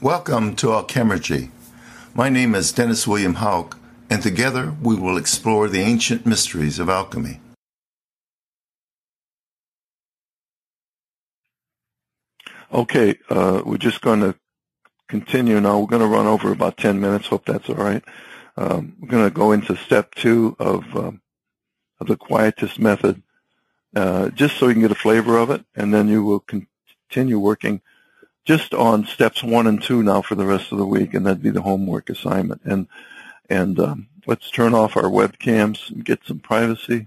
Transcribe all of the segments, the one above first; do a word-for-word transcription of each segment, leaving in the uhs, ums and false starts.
Welcome to Alchemergy. My name is Dennis William Houck, and together we will explore the ancient mysteries of alchemy. Okay, uh, we're just going to continue now. We're going to run over about ten minutes. Hope that's all right. Um, we're going to go into step two of, um, of the Quietist method, uh, just so you can get a flavor of it, and then you will continue working just on steps one and two now for the rest of the week, and that'd be the homework assignment. And and um, let's turn off our webcams and get some privacy.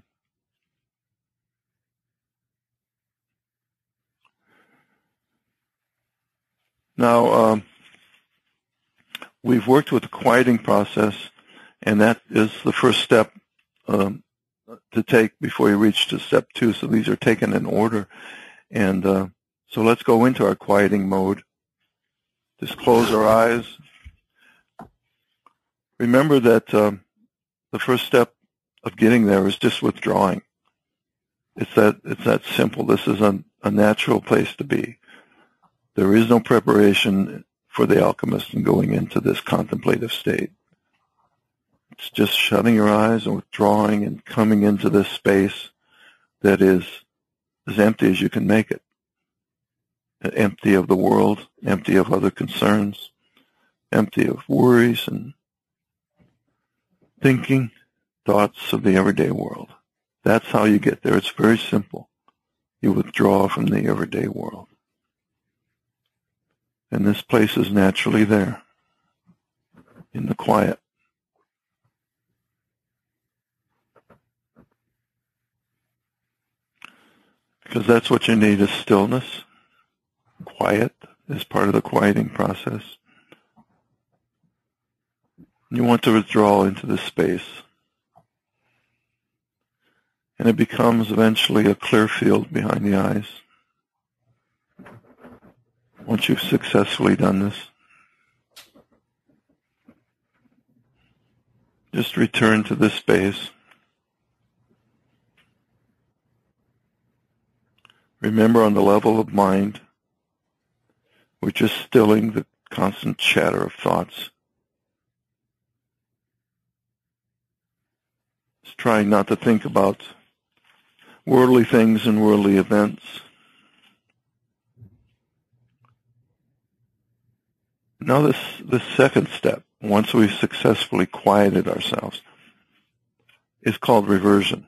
Now, um, we've worked with the quieting process, and that is the first step um, to take before you reach to step two. So these are taken in order. And uh, so let's go into our quieting mode. Just close our eyes. Remember that um, the first step of getting there is just withdrawing. It's that, it's that simple. This is a, a natural place to be. There is no preparation for the alchemist in going into this contemplative state. It's just shutting your eyes and withdrawing and coming into this space that is as empty as you can make it. Empty of the world, empty of other concerns, empty of worries and thinking, thoughts of the everyday world. That's how you get there. It's very simple. You withdraw from the everyday world. And this place is naturally there, in the quiet. Because that's what you need is stillness. Quiet is part of the quieting process. You want to withdraw into this space. And it becomes eventually a clear field behind the eyes. Once you've successfully done this, just return to this space. Remember, on the level of mind, we're just stilling the constant chatter of thoughts. Just trying not to think about worldly things and worldly events. Now this, this second step, once we've successfully quieted ourselves, is called reversion.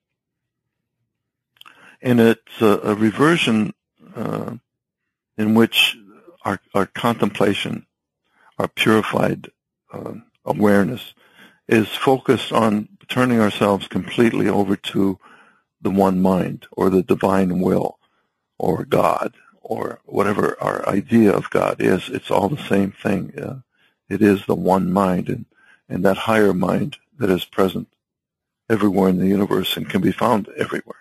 And it's a, a reversion uh, in which our, our contemplation, our purified uh, awareness, is focused on turning ourselves completely over to the one mind, or the divine will, or God, or whatever our idea of God is. It's all the same thing. Uh, it is the one mind, and, and that higher mind that is present everywhere in the universe and can be found everywhere.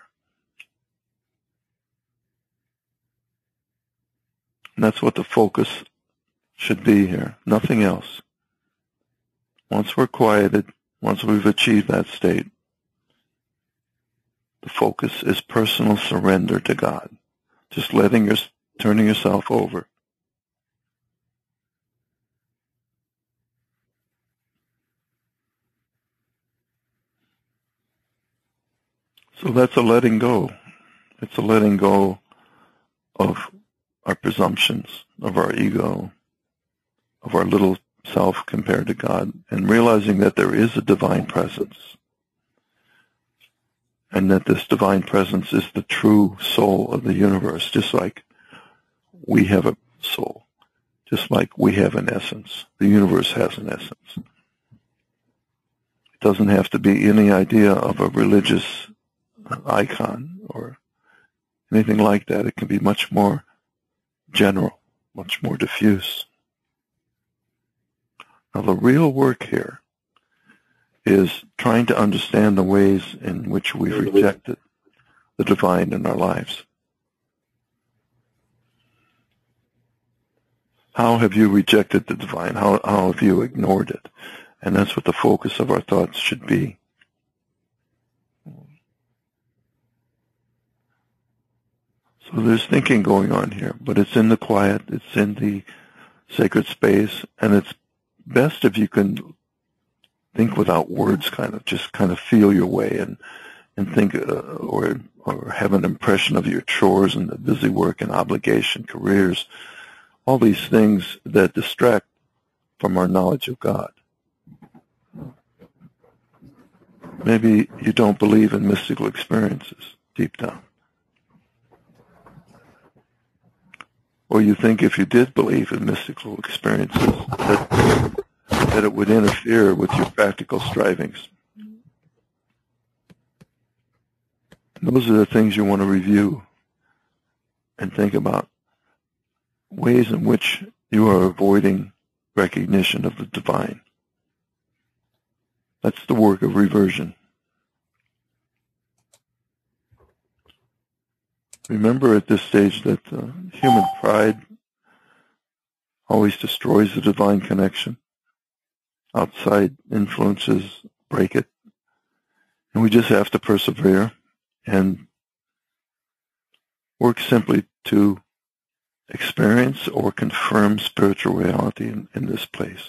And that's what the focus should be here, nothing else. Once we're quieted, once we've achieved that state, the focus is personal surrender to God. Just letting your, turning yourself over. So that's a letting go. It's a letting go of our presumptions, of our ego, of our little self compared to God, and realizing that there is a divine presence, and that this divine presence is the true soul of the universe, just like we have a soul, just like we have an essence. The universe has an essence. It doesn't have to be any idea of a religious icon or anything like that. It can be much more general, much more diffuse. Now, the real work here is trying to understand the ways in which we've rejected the divine in our lives. How have you rejected the divine? How, how have you ignored it? And that's what the focus of our thoughts should be. So there's thinking going on here, but it's in the quiet, it's in the sacred space, and it's best if you can think without words, kind of just kind of feel your way and and think uh, or or have an impression of your chores and the busy work and obligation, careers, all these things that distract from our knowledge of God. Maybe you don't believe in mystical experiences deep down. Or you think if you did believe in mystical experiences, that, that it would interfere with your practical strivings. Those are the things you want to review and think about, ways in which you are avoiding recognition of the divine. That's the work of reversion. Remember at this stage that uh, human pride always destroys the divine connection. Outside influences break it. And we just have to persevere and work simply to experience or confirm spiritual reality in, in this place.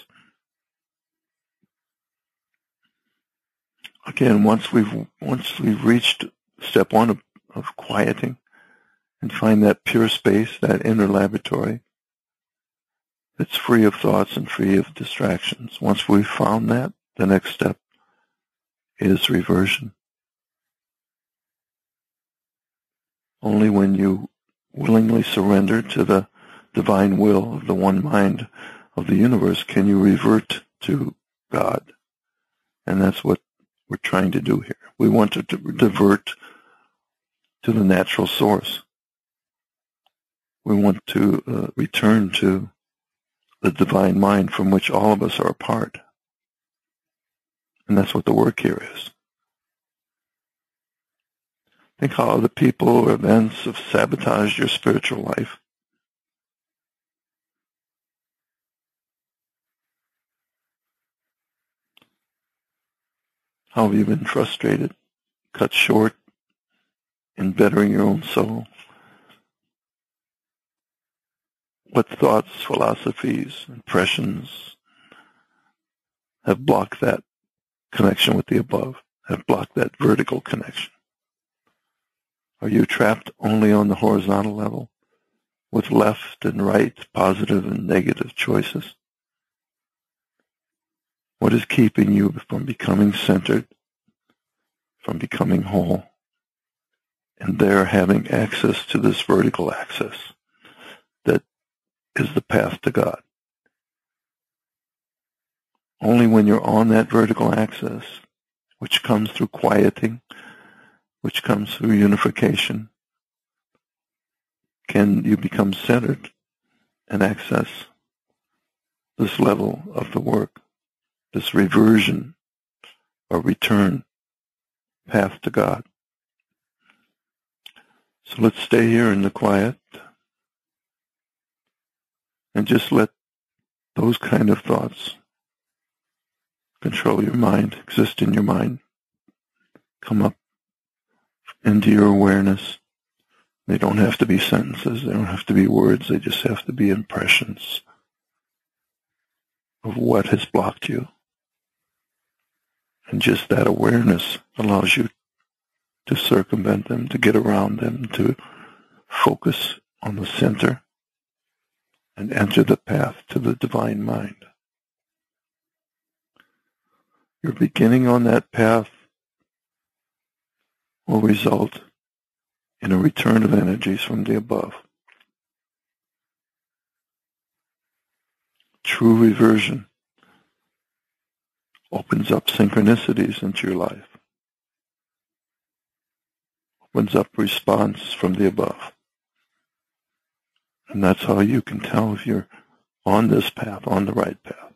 Again, once we've once we've reached step one of, of quieting and find that pure space, that inner laboratory that's free of thoughts and free of distractions. Once we've found that, the next step is reversion. Only when you willingly surrender to the divine will of the one mind of the universe can you revert to God. And that's what we're trying to do here. We want to divert to the natural source. We want to uh, return to the divine mind from which all of us are a part. And that's what the work here is. Think how other people or events have sabotaged your spiritual life. How have you been frustrated, cut short in bettering your own soul? What thoughts, philosophies, impressions have blocked that connection with the above, have blocked that vertical connection? Are you trapped only on the horizontal level with left and right, positive and negative choices? What is keeping you from becoming centered, from becoming whole, and there having access to this vertical access that is the path to God? Only when you're on that vertical access, which comes through quieting, which comes through unification, can you become centered and access this level of the work, this reversion or return path to God. So let's stay here in the quiet and just let those kind of thoughts control your mind, exist in your mind, come up into your awareness. They don't have to be sentences, they don't have to be words, they just have to be impressions of what has blocked you. And just that awareness allows you to circumvent them, to get around them, to focus on the center and enter the path to the divine mind. Your beginning on that path will result in a return of energies from the above. True reversion opens up synchronicities into your life, opens up response from the above. And that's how you can tell if you're on this path, on the right path.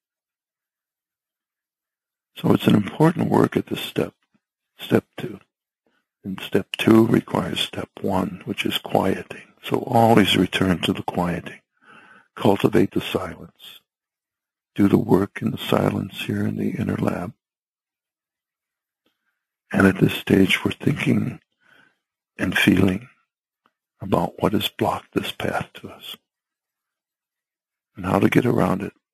So it's an important work at this step, step two. And step two requires step one, which is quieting. So always return to the quieting. Cultivate the silence. Do the work in the silence here in the inner lab. And at this stage, we're thinking and feeling about what has blocked this path to us. and how to get around it.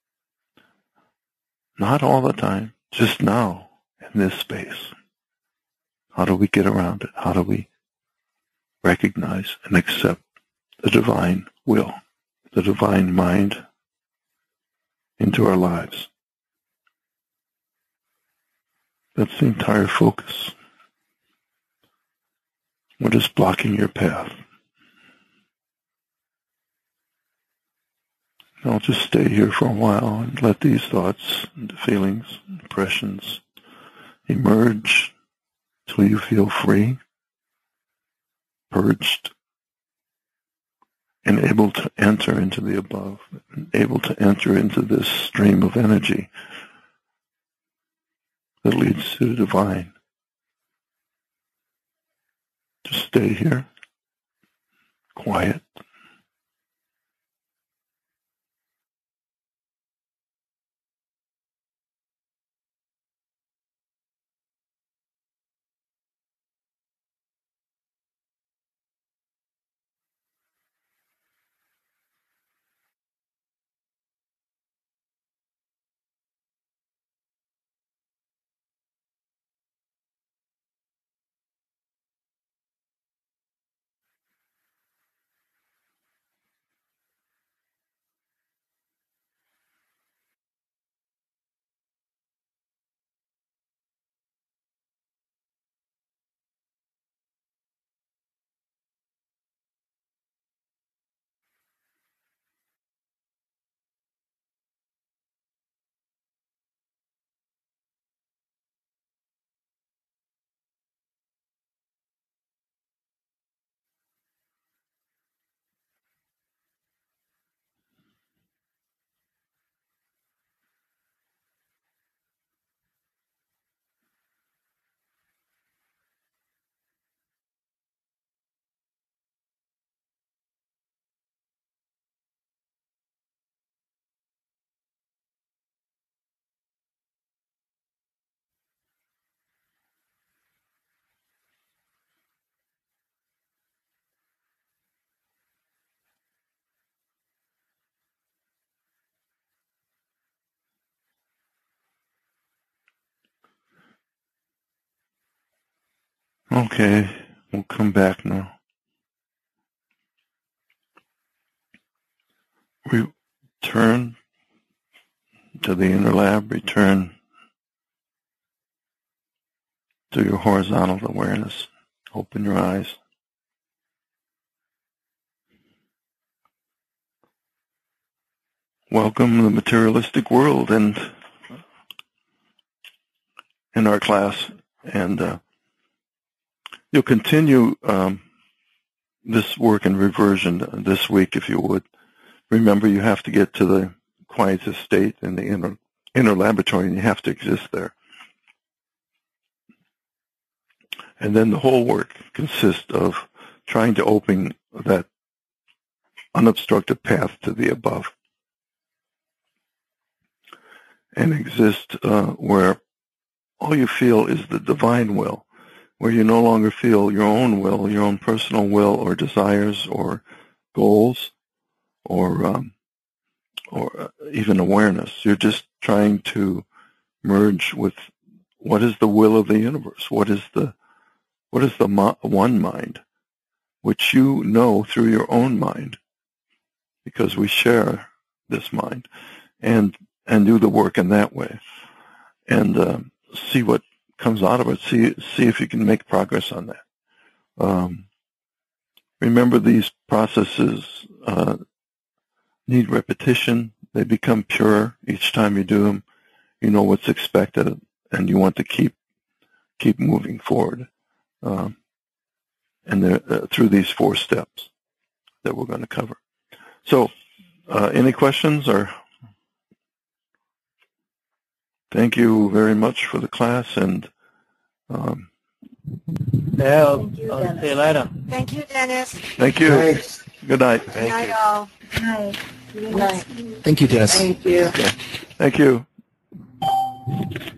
Not all the time, just now, in this space. How do we get around it? How do we recognize and accept the divine will, the divine mind into our lives? That's the entire focus. What is blocking your path? I'll just stay here for a while and let these thoughts and feelings, impressions emerge till you feel free, purged, and able to enter into the above, and able to enter into this stream of energy that leads to the divine. Just stay here, quiet. Okay, we'll come back now. Return to the inner lab, return to your horizontal awareness. Open your eyes. Welcome to the materialistic world and in our class. And uh, you'll continue um, this work in reversion this week, if you would. Remember, you have to get to the quietest state in the inner, inner laboratory, and you have to exist there. And then the whole work consists of trying to open that unobstructed path to the above and exist uh, where all you feel is the divine will, where you no longer feel your own will, your own personal will or desires or goals or um, or even awareness. You're just trying to merge with what is the will of the universe, what is the what is the mo- one mind, which you know through your own mind, because we share this mind, and and do the work in that way, and uh, see what comes out of it. See see if you can make progress on that. Um, remember, these processes uh, need repetition. They become pure each time you do them. You know what's expected, and you want to keep keep moving forward. Um, and uh, through these four steps that we're going to cover. So, uh, any questions? Or thank you very much for the class, and um, yeah, I'll, I'll see you later. Thank you, Dennis. Thank you. Thanks. Good night. Good Thank night, you. all. Good night. Thank you, Dennis. Thank you. Thank you.